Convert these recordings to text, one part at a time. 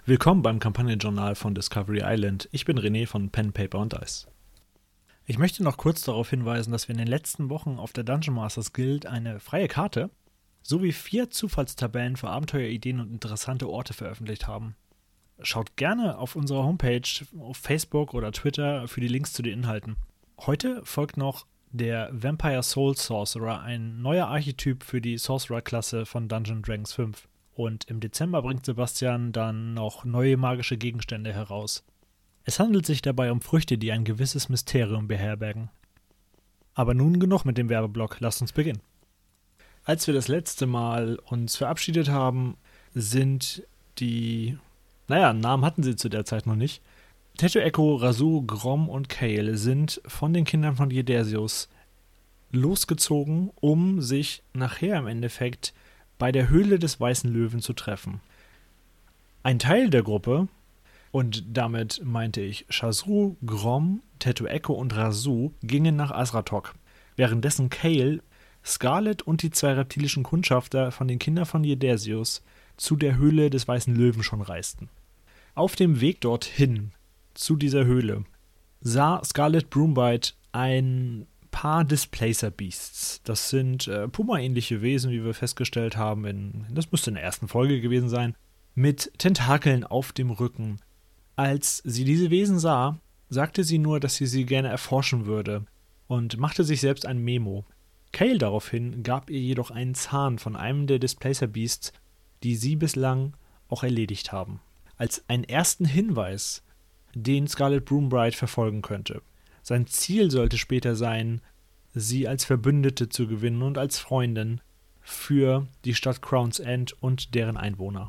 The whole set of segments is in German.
Willkommen beim Kampagnenjournal von Discovery Island. Ich bin René von Pen, Paper und Dice. Ich möchte noch kurz darauf hinweisen, dass wir in den letzten Wochen auf der Dungeon Masters Guild eine freie Karte sowie 4 Zufallstabellen für Abenteuerideen und interessante Orte veröffentlicht haben. Schaut gerne auf unserer Homepage, auf Facebook oder Twitter für die Links zu den Inhalten. Heute folgt noch der Vampire Soul Sorcerer, ein neuer Archetyp für die Sorcerer-Klasse von Dungeons & Dragons 5. Und im Dezember bringt Sebastian dann noch neue magische Gegenstände heraus. Es handelt sich dabei um Früchte, die ein gewisses Mysterium beherbergen. Aber nun genug mit dem Werbeblock, lasst uns beginnen. Als wir das letzte Mal uns verabschiedet haben, sind die, Namen hatten sie zu der Zeit noch nicht. Teto Echo, Rasu, Grom und Kael sind von den Kindern von Jedersius losgezogen, um sich nachher im Endeffekt bei der Höhle des Weißen Löwen zu treffen. Ein Teil der Gruppe, und damit meinte ich Shazru, Grom, Teto Echo und Rasu, gingen nach Azratok, währenddessen Kael, Scarlet und die 2 reptilischen Kundschafter von den Kindern von Jedersius zu der Höhle des Weißen Löwen schon reisten. Auf dem Weg dorthin, zu dieser Höhle, sah Scarlet Broombite ein paar Displacer Beasts. Das sind Puma-ähnliche Wesen, wie wir festgestellt haben, das müsste in der ersten Folge gewesen sein, mit Tentakeln auf dem Rücken. Als sie diese Wesen sah, sagte sie nur, dass sie gerne erforschen würde und machte sich selbst ein Memo. Kael daraufhin gab ihr jedoch einen Zahn von einem der Displacer Beasts, die sie bislang auch erledigt haben, als einen ersten Hinweis, den Scarlet Broombite verfolgen könnte. Sein Ziel sollte später sein, sie als Verbündete zu gewinnen und als Freundin für die Stadt Crown's End und deren Einwohner.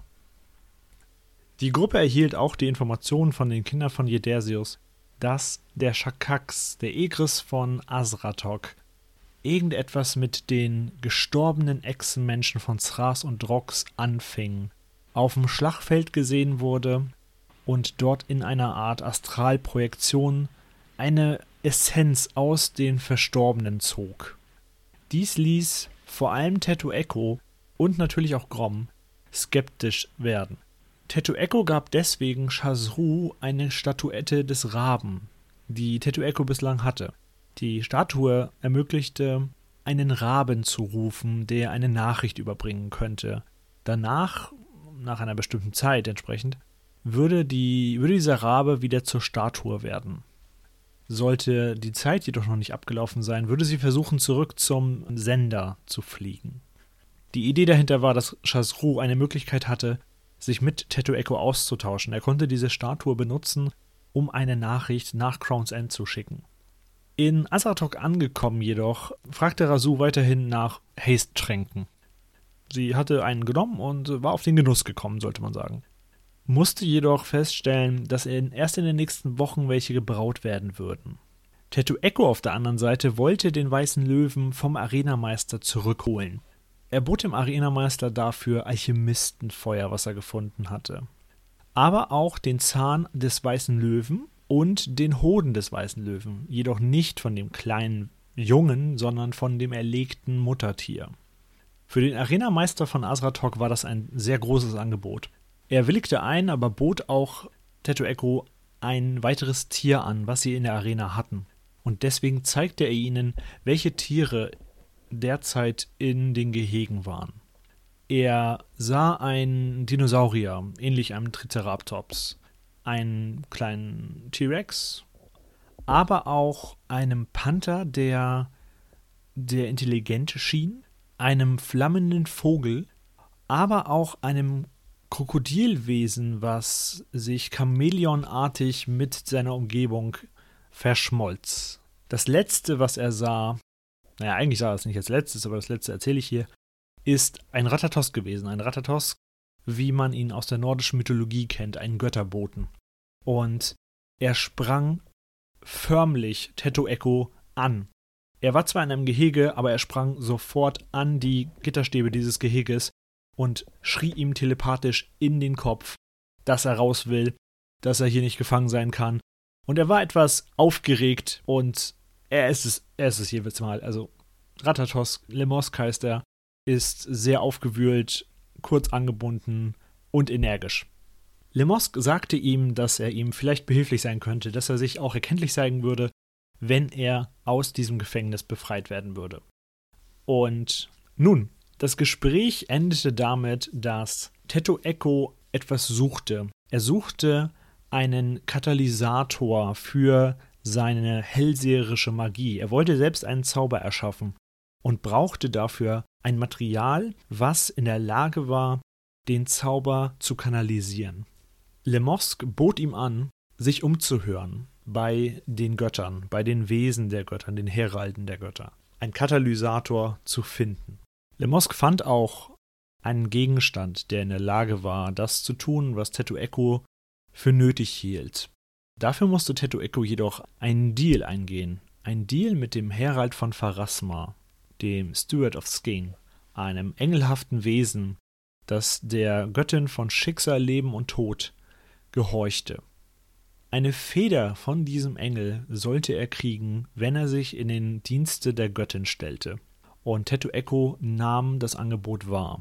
Die Gruppe erhielt auch die Information von den Kindern von Jedersius, dass der Shakax, der Egris von Azratok, irgendetwas mit den gestorbenen Echsenmenschen von Thras und Drox anfing, auf dem Schlachtfeld gesehen wurde und dort in einer Art Astralprojektion eine Essenz aus den Verstorbenen zog. Dies ließ vor allem Teto Echo und natürlich auch Grom skeptisch werden. Teto Echo gab deswegen Shazru eine Statuette des Raben, die Teto Echo bislang hatte. Die Statue ermöglichte, einen Raben zu rufen, der eine Nachricht überbringen könnte. Danach, nach einer bestimmten Zeit entsprechend, würde dieser Rabe wieder zur Statue werden. Sollte die Zeit jedoch noch nicht abgelaufen sein, würde sie versuchen, zurück zum Sender zu fliegen. Die Idee dahinter war, dass Shazru eine Möglichkeit hatte, sich mit Teto Echo auszutauschen. Er konnte diese Statue benutzen, um eine Nachricht nach Crown's End zu schicken. In Azratok angekommen jedoch, fragte Rasu weiterhin nach Haste-Tränken. Sie hatte einen genommen und war auf den Genuss gekommen, sollte man sagen. Musste jedoch feststellen, dass erst in den nächsten Wochen welche gebraut werden würden. Teto Echo auf der anderen Seite wollte den Weißen Löwen vom Arenameister zurückholen. Er bot dem Arenameister dafür Alchemistenfeuer, was er gefunden hatte. Aber auch den Zahn des Weißen Löwen und den Hoden des Weißen Löwen, jedoch nicht von dem kleinen Jungen, sondern von dem erlegten Muttertier. Für den Arenameister von Azratok war das ein sehr großes Angebot. Er willigte ein, aber bot auch Teto Echo ein weiteres Tier an, was sie in der Arena hatten. Und deswegen zeigte er ihnen, welche Tiere derzeit in den Gehegen waren. Er sah einen Dinosaurier, ähnlich einem Triceratops, einen kleinen T-Rex, aber auch einem Panther, der intelligent schien, einem flammenden Vogel, aber auch einem Krokodilwesen, was sich chamäleonartig mit seiner Umgebung verschmolz. Das letzte, was er sah, eigentlich sah er es nicht als letztes, aber das letzte erzähle ich hier, ist ein Rathatos gewesen. Ein Rathatos, wie man ihn aus der nordischen Mythologie kennt, einen Götterboten. Und er sprang förmlich Teto Echo an. Er war zwar in einem Gehege, aber er sprang sofort an die Gitterstäbe dieses Geheges und schrie ihm telepathisch in den Kopf, dass er raus will, dass er hier nicht gefangen sein kann. Und er war etwas aufgeregt und er ist es jeweils mal. Also Rathatos, Lemosk heißt er, ist sehr aufgewühlt, kurz angebunden und energisch. Lemosk sagte ihm, dass er ihm vielleicht behilflich sein könnte, dass er sich auch erkenntlich zeigen würde, wenn er aus diesem Gefängnis befreit werden würde. Und nun, das Gespräch endete damit, dass Teto Echo etwas suchte. Er suchte einen Katalysator für seine hellseherische Magie. Er wollte selbst einen Zauber erschaffen und brauchte dafür ein Material, was in der Lage war, den Zauber zu kanalisieren. Lemosk bot ihm an, sich umzuhören bei den Göttern, bei den Wesen der Götter, den Heralden der Götter, einen Katalysator zu finden. Lemosk fand auch einen Gegenstand, der in der Lage war, das zu tun, was Teto Echo für nötig hielt. Dafür musste Teto Echo jedoch einen Deal eingehen. Ein Deal mit dem Herald von Pharasma, dem Steward of Skane, einem engelhaften Wesen, das der Göttin von Schicksal, Leben und Tod gehorchte. Eine Feder von diesem Engel sollte er kriegen, wenn er sich in den Dienste der Göttin stellte. Und Teto Echo nahm das Angebot wahr.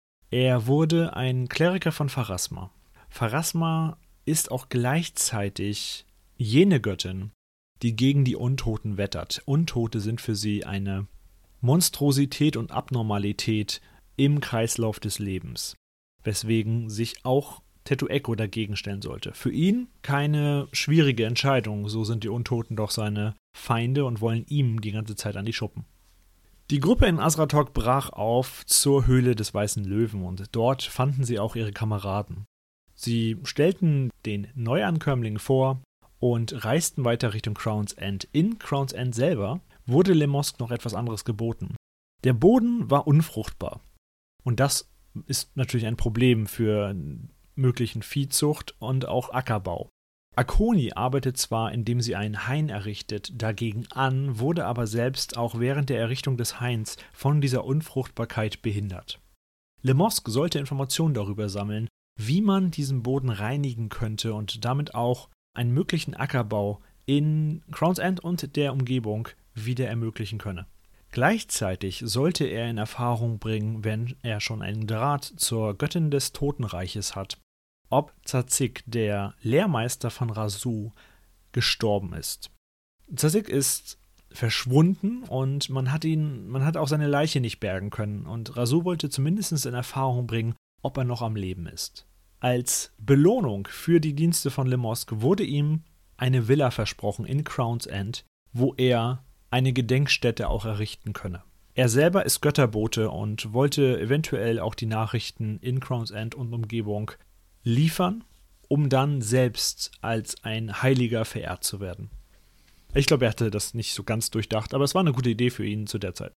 Er wurde ein Kleriker von Pharasma. Pharasma ist auch gleichzeitig jene Göttin, die gegen die Untoten wettert. Untote sind für sie eine Monstrosität und Abnormalität im Kreislauf des Lebens, weswegen sich auch Teto Echo dagegen stellen sollte. Für ihn keine schwierige Entscheidung, so sind die Untoten doch seine Feinde und wollen ihm die ganze Zeit an die Schuppen. Die Gruppe in Azratok brach auf zur Höhle des Weißen Löwen und dort fanden sie auch ihre Kameraden. Sie stellten den Neuankömmling vor und reisten weiter Richtung Crown's End. In Crown's End selber wurde Lemosk noch etwas anderes geboten. Der Boden war unfruchtbar und das ist natürlich ein Problem für möglichen Viehzucht und auch Ackerbau. Akoni arbeitet zwar, indem sie einen Hain errichtet, dagegen an, wurde aber selbst auch während der Errichtung des Hains von dieser Unfruchtbarkeit behindert. Lemosk sollte Informationen darüber sammeln, wie man diesen Boden reinigen könnte und damit auch einen möglichen Ackerbau in Crown's End und der Umgebung wieder ermöglichen könne. Gleichzeitig sollte er in Erfahrung bringen, wenn er schon einen Draht zur Göttin des Totenreiches hat, ob Zazik, der Lehrmeister von Rasu, gestorben ist. Zazik ist verschwunden und man hat auch seine Leiche nicht bergen können und Rasu wollte zumindest in Erfahrung bringen, ob er noch am Leben ist. Als Belohnung für die Dienste von Lemosk wurde ihm eine Villa versprochen in Crown's End, wo er eine Gedenkstätte auch errichten könne. Er selber ist Götterbote und wollte eventuell auch die Nachrichten in Crown's End und Umgebung liefern, um dann selbst als ein Heiliger verehrt zu werden. Ich glaube, er hatte das nicht so ganz durchdacht, aber es war eine gute Idee für ihn zu der Zeit.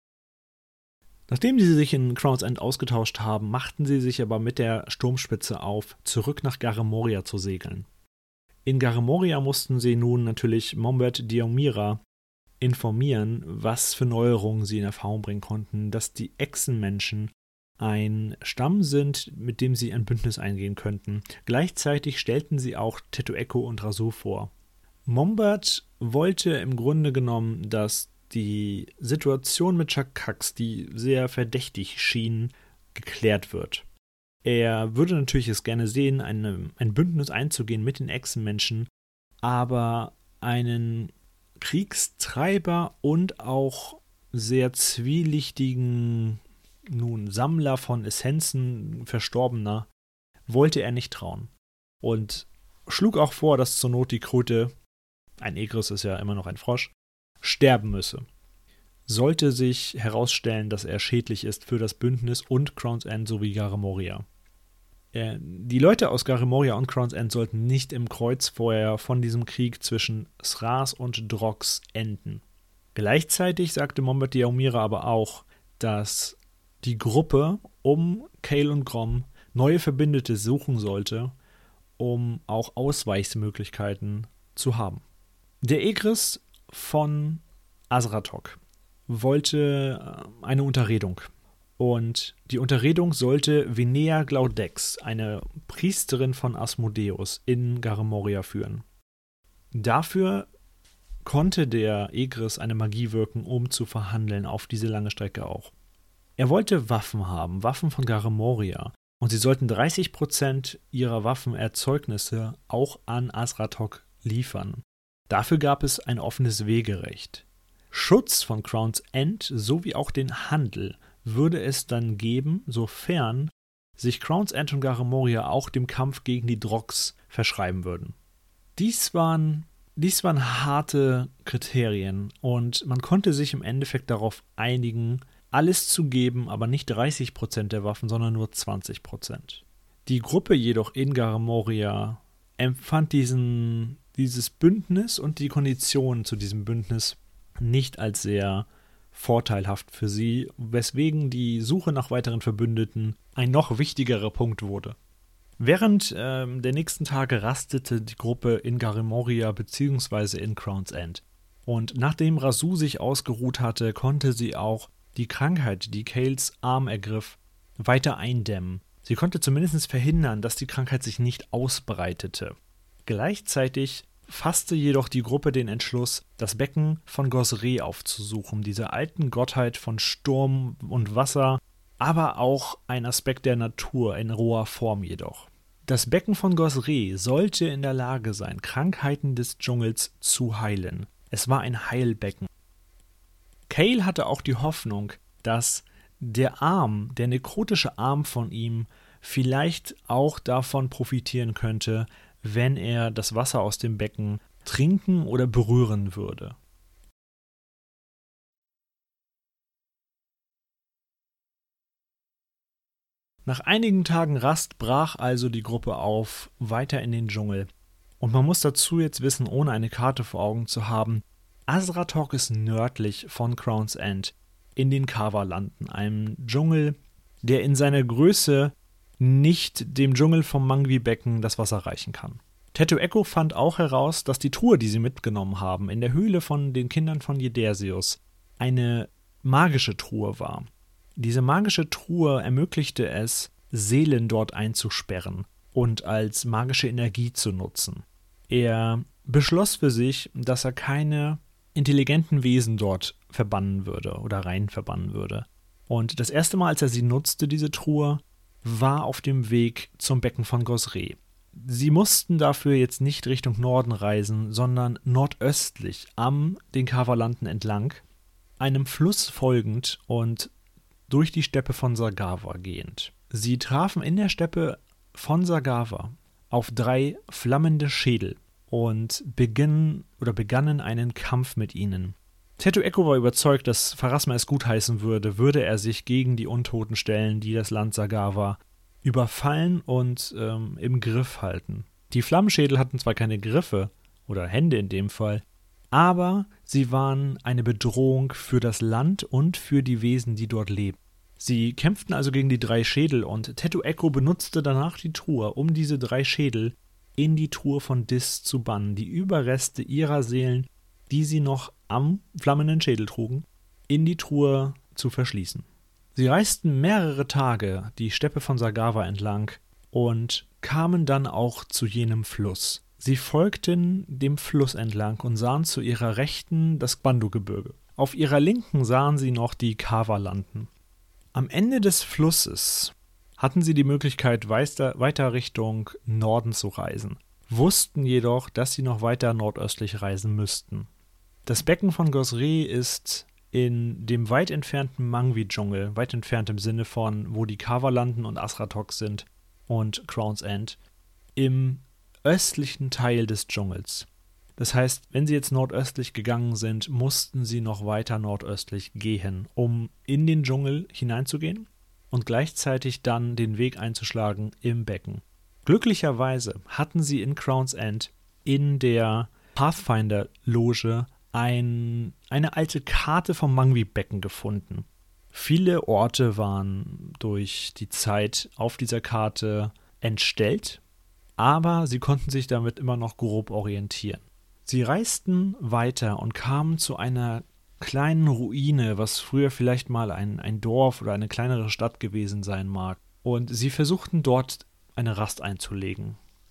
Nachdem sie sich in Crown's End ausgetauscht haben, machten sie sich aber mit der Sturmspitze auf, zurück nach Gare Moria zu segeln. In Gare Moria mussten sie nun natürlich Mombert Diomira informieren, was für Neuerungen sie in Erfahrung bringen konnten, dass die Echsenmenschen ein Stamm sind, mit dem sie ein Bündnis eingehen könnten. Gleichzeitig stellten sie auch Teto Echo und Rasu vor. Mombert wollte im Grunde genommen, dass die Situation mit Chakax, die sehr verdächtig schien, geklärt wird. Er würde natürlich es gerne sehen, ein Bündnis einzugehen mit den Echsenmenschen, aber einen Kriegstreiber und auch sehr zwielichtigen Sammler von Essenzen Verstorbener wollte er nicht trauen und schlug auch vor, dass zur Not die Kröte, ein Egris ist ja immer noch ein Frosch, sterben müsse. Sollte sich herausstellen, dass er schädlich ist für das Bündnis und Crown's End sowie Gare Moria. Die Leute aus Gare Moria und Crown's End sollten nicht im Kreuzfeuer von diesem Krieg zwischen Sras und Drox enden. Gleichzeitig sagte Mombert Diomira aber auch, dass die Gruppe um Kael und Grom neue Verbündete suchen sollte, um auch Ausweichsmöglichkeiten zu haben. Der Egris von Azratok wollte eine Unterredung. Und die Unterredung sollte Vinea Glaudex, eine Priesterin von Asmodeus, in Gare Moria führen. Dafür konnte der Egris eine Magie wirken, um zu verhandeln, auf diese lange Strecke auch. Er wollte Waffen haben, Waffen von Gare Moria, Und sie sollten 30% ihrer Waffenerzeugnisse auch an Azratok liefern. Dafür gab es ein offenes Wegerecht. Schutz von Crown's End sowie auch den Handel würde es dann geben, sofern sich Crown's End und Gare Moria auch dem Kampf gegen die Drogs verschreiben würden. Dies waren harte Kriterien und man konnte sich im Endeffekt darauf einigen, alles zu geben, aber nicht 30% der Waffen, sondern nur 20%. Die Gruppe jedoch in Gare Moria empfand dieses Bündnis und die Konditionen zu diesem Bündnis nicht als sehr vorteilhaft für sie, weswegen die Suche nach weiteren Verbündeten ein noch wichtigerer Punkt wurde. Während der nächsten Tage rastete die Gruppe in Gare Moria bzw. in Crown's End. Und nachdem Rasu sich ausgeruht hatte, konnte sie auch die Krankheit, die Cales Arm ergriff, weiter eindämmen. Sie konnte zumindest verhindern, dass die Krankheit sich nicht ausbreitete. Gleichzeitig fasste jedoch die Gruppe den Entschluss, das Becken von Gosre aufzusuchen, dieser alten Gottheit von Sturm und Wasser, aber auch ein Aspekt der Natur in roher Form jedoch. Das Becken von Gosre sollte in der Lage sein, Krankheiten des Dschungels zu heilen. Es war ein Heilbecken. Cale hatte auch die Hoffnung, dass der nekrotische Arm von ihm vielleicht auch davon profitieren könnte, wenn er das Wasser aus dem Becken trinken oder berühren würde. Nach einigen Tagen Rast brach also die Gruppe auf, weiter in den Dschungel. Und man muss dazu jetzt wissen, ohne eine Karte vor Augen zu haben, Azratok ist nördlich von Crown's End in den Kawa-Landen, einem Dschungel, der in seiner Größe nicht dem Dschungel vom Mangwi-Becken das Wasser reichen kann. Tetu Echo fand auch heraus, dass die Truhe, die sie mitgenommen haben, in der Höhle von den Kindern von Jedersius, eine magische Truhe war. Diese magische Truhe ermöglichte es, Seelen dort einzusperren und als magische Energie zu nutzen. Er beschloss für sich, dass er keine intelligenten Wesen dort verbannen würde oder rein verbannen würde. Und das erste Mal, als er sie nutzte, diese Truhe, war auf dem Weg zum Becken von Gosre. Sie mussten dafür jetzt nicht Richtung Norden reisen, sondern nordöstlich am den Kawa-Landen entlang, einem Fluss folgend und durch die Steppe von Sagawa gehend. Sie trafen in der Steppe von Sagawa auf 3 flammende Schädel und begannen einen Kampf mit ihnen. Tetu Echo war überzeugt, dass Pharasma es gutheißen würde er sich gegen die Untoten stellen, die das Land Sagawa überfallen und im Griff halten. Die Flammenschädel hatten zwar keine Griffe, oder Hände in dem Fall, aber sie waren eine Bedrohung für das Land und für die Wesen, die dort leben. Sie kämpften also gegen die 3 Schädel und Tetu Echo benutzte danach die Truhe, um diese 3 Schädel in die Truhe von Dis zu bannen, die Überreste ihrer Seelen, die sie noch am flammenden Schädel trugen, in die Truhe zu verschließen. Sie reisten mehrere Tage die Steppe von Sagawa entlang und kamen dann auch zu jenem Fluss. Sie folgten dem Fluss entlang und sahen zu ihrer Rechten das Gbandu-Gebirge. Auf ihrer Linken sahen sie noch die Kawa-Landen. Am Ende des Flusses hatten sie die Möglichkeit, weiter Richtung Norden zu reisen, wussten jedoch, dass sie noch weiter nordöstlich reisen müssten. Das Becken von Gosre ist in dem weit entfernten Mangwi-Dschungel, weit entfernt im Sinne von, wo die Kawa-Landen und Azratok sind und Crown's End, im östlichen Teil des Dschungels. Das heißt, wenn sie jetzt nordöstlich gegangen sind, mussten sie noch weiter nordöstlich gehen, um in den Dschungel hineinzugehen und gleichzeitig dann den Weg einzuschlagen im Becken. Glücklicherweise hatten sie in Crown's End in der Pathfinder-Loge eine alte Karte vom Mangwi-Becken gefunden. Viele Orte waren durch die Zeit auf dieser Karte entstellt, aber sie konnten sich damit immer noch grob orientieren. Sie reisten weiter und kamen zu einer kleinen Ruine, was früher vielleicht mal ein Dorf oder eine kleinere Stadt gewesen sein mag. Und sie versuchten dort eine Rast einzulegen.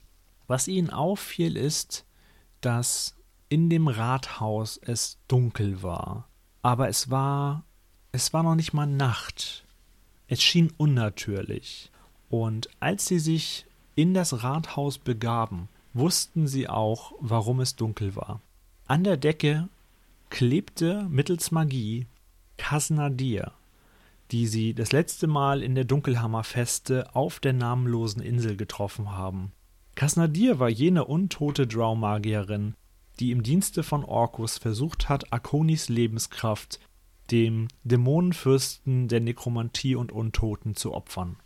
Was ihnen auffiel ist, dass in dem Rathaus es dunkel war. Aber es war noch nicht mal Nacht. Es schien unnatürlich. Und als sie sich in das Rathaus begaben, wussten sie auch, warum es dunkel war. An der Decke klebte mittels Magie Khaz-Nadir, die sie das letzte Mal in der Dunkelhammerfeste auf der namenlosen Insel getroffen haben. Khaz-Nadir war jene untote Drow-Magierin, die im Dienste von Orcus versucht hat, Akonis Lebenskraft dem Dämonenfürsten der Nekromantie und Untoten zu opfern.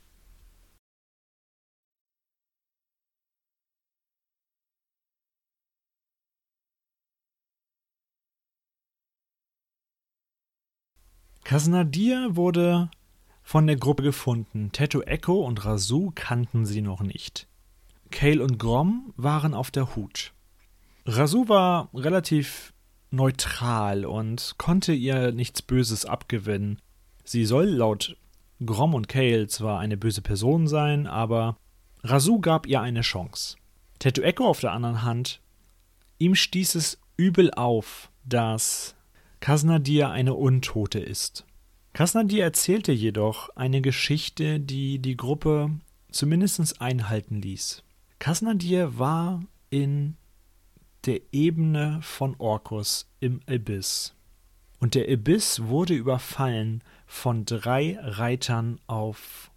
Khaz-Nadir wurde von der Gruppe gefunden. Tetu Echo und Rasu kannten sie noch nicht. Kael und Grom waren auf der Hut. Rasu war relativ neutral und konnte ihr nichts Böses abgewinnen. Sie soll laut Grom und Kael zwar eine böse Person sein, aber Rasu gab ihr eine Chance. Tetu Echo auf der anderen Hand, ihm stieß es übel auf, dass Khaz-Nadir eine Untote ist. Khaz-Nadir erzählte jedoch eine Geschichte, die die Gruppe zumindest einhalten ließ. Khaz-Nadir war in der Ebene von Orcus im Abyss. Und der Abyss wurde überfallen von 3 Reitern auf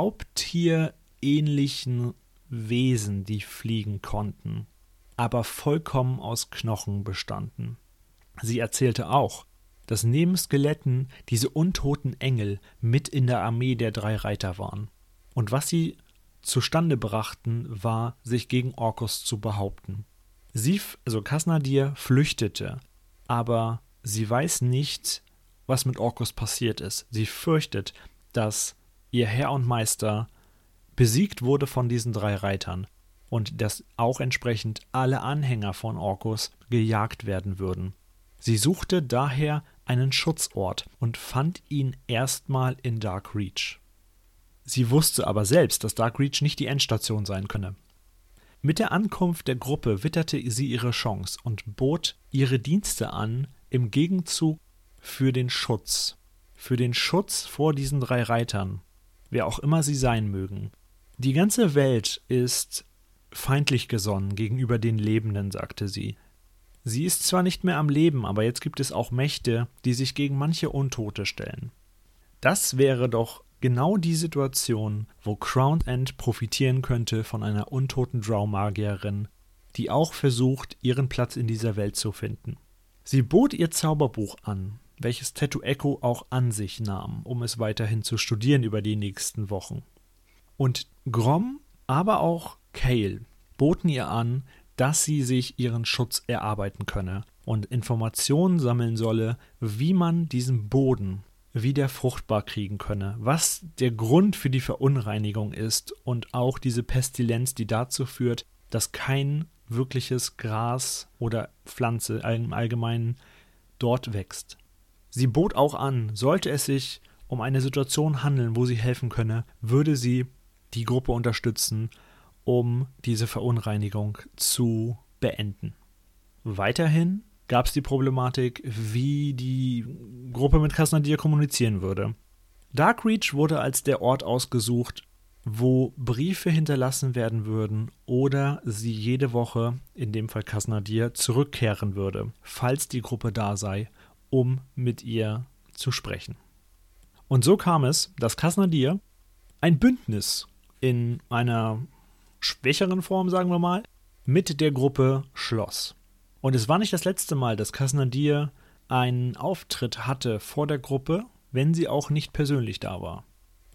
raubtierähnlichen Wesen, die fliegen konnten, aber vollkommen aus Knochen bestanden. Sie erzählte auch, dass neben Skeletten diese untoten Engel mit in der Armee der 3 Reiter waren. Und was sie zustande brachten, war, sich gegen Orcus zu behaupten. Khaz-Nadir flüchtete, aber sie weiß nicht, was mit Orcus passiert ist. Sie fürchtet, dass ihr Herr und Meister besiegt wurde von diesen 3 Reitern und dass auch entsprechend alle Anhänger von Orcus gejagt werden würden. Sie suchte daher einen Schutzort und fand ihn erstmal in Darkreach. Sie wusste aber selbst, dass Darkreach nicht die Endstation sein könne. Mit der Ankunft der Gruppe witterte sie ihre Chance und bot ihre Dienste an im Gegenzug für den Schutz vor diesen 3 Reitern, wer auch immer sie sein mögen. Die ganze Welt ist feindlich gesonnen gegenüber den Lebenden, sagte sie. Sie ist zwar nicht mehr am Leben, aber jetzt gibt es auch Mächte, die sich gegen manche Untote stellen. Das wäre doch genau die Situation, wo Crowned End profitieren könnte von einer untoten Drow-Magierin, die auch versucht, ihren Platz in dieser Welt zu finden. Sie bot ihr Zauberbuch an, welches Tetu Echo auch an sich nahm, um es weiterhin zu studieren über die nächsten Wochen. Und Grom, aber auch Kael boten ihr an, dass sie sich ihren Schutz erarbeiten könne und Informationen sammeln solle, wie man diesen Boden wieder fruchtbar kriegen könne, was der Grund für die Verunreinigung ist und auch diese Pestilenz, die dazu führt, dass kein wirkliches Gras oder Pflanze im Allgemeinen dort wächst. Sie bot auch an, sollte es sich um eine Situation handeln, wo sie helfen könne, würde sie die Gruppe unterstützen, um diese Verunreinigung zu beenden. Weiterhin gab es die Problematik, wie die Gruppe mit Khaz-Nadir kommunizieren würde. Darkreach wurde als der Ort ausgesucht, wo Briefe hinterlassen werden würden oder sie jede Woche, in dem Fall Khaz-Nadir, zurückkehren würde, falls die Gruppe da sei, um mit ihr zu sprechen. Und so kam es, dass Khaz-Nadir ein Bündnis in einer schwächeren Form, sagen wir mal, mit der Gruppe schloss. Und es war nicht das letzte Mal, dass Khaz-Nadir einen Auftritt hatte vor der Gruppe, wenn sie auch nicht persönlich da war.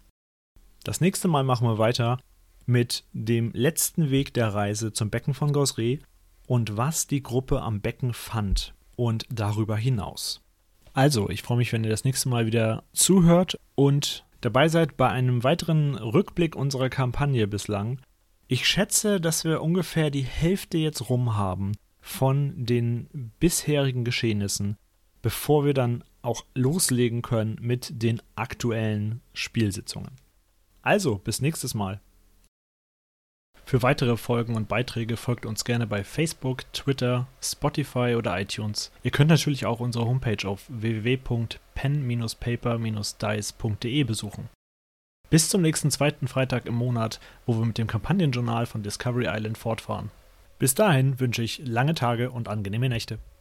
Das nächste Mal machen wir weiter mit dem letzten Weg der Reise zum Becken von Gosre und was die Gruppe am Becken fand und darüber hinaus. Also, ich freue mich, wenn ihr das nächste Mal wieder zuhört und dabei seid bei einem weiteren Rückblick unserer Kampagne bislang. Ich schätze, dass wir ungefähr die Hälfte jetzt rum haben von den bisherigen Geschehnissen, bevor wir dann auch loslegen können mit den aktuellen Spielsitzungen. Also, bis nächstes Mal. Für weitere Folgen und Beiträge folgt uns gerne bei Facebook, Twitter, Spotify oder iTunes. Ihr könnt natürlich auch unsere Homepage auf www.pen-paper-dice.de besuchen. Bis zum nächsten zweiten Freitag im Monat, wo wir mit dem Kampagnenjournal von Discovery Island fortfahren. Bis dahin wünsche ich lange Tage und angenehme Nächte.